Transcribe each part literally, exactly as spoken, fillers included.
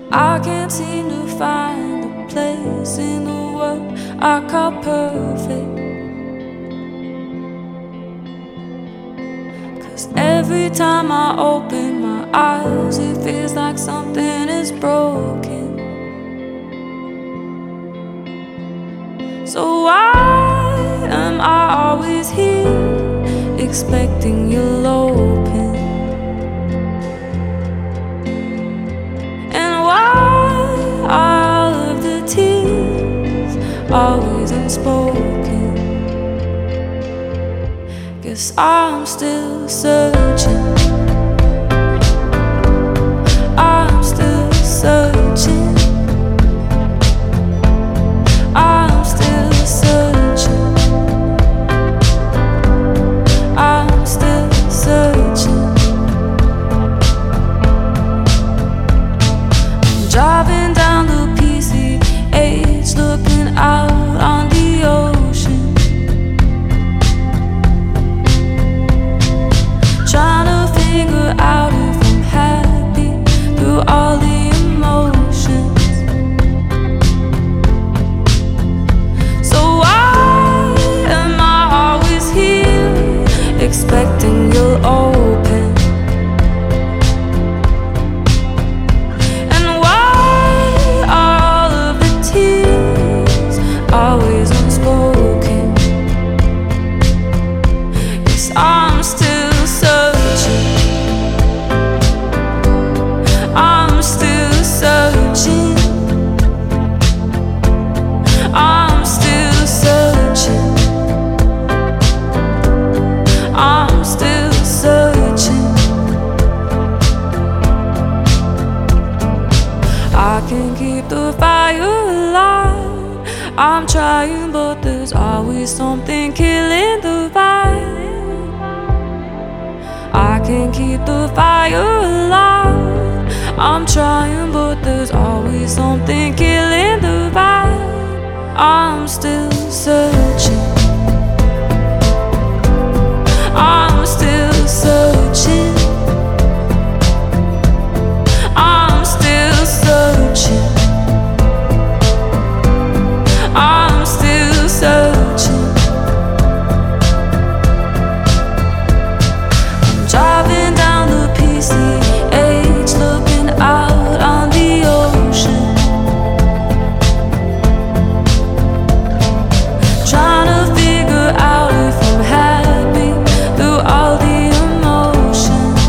I can't seem to find a place in the world I call perfect. 'Cause every time I open my eyes, it feels like something is broken. So why am I always here, expecting you'll open? And why are all of the tears always unspoken? Guess I'm still searching. I'm still searching. I'm still searching. I'm still searching. I'm driving down the P C H, looking out on the ocean, trying to figure out if I'm happy through all the emotions. So why am I always here, expecting you'll open? And why are all of the tears always unspoken? Yes, I'm still searching. I'm still searching. I'm still searching. I'm still searching. I can keep the fire alive. I'm trying, but there's always something killing the vibe. I can keep the fire alive. I'm trying, but there's always something killing the vibe. I'm still searching. I'm still searching. I'm still searching. I'm still searching. I'm driving down the P C H, looking out on the ocean, trying to figure out if I'm happy through all the emotions.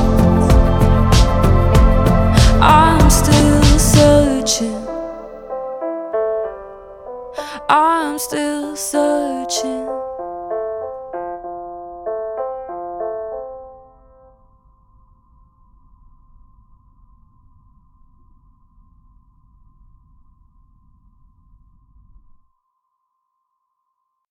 I'm still searching. I'm still searching.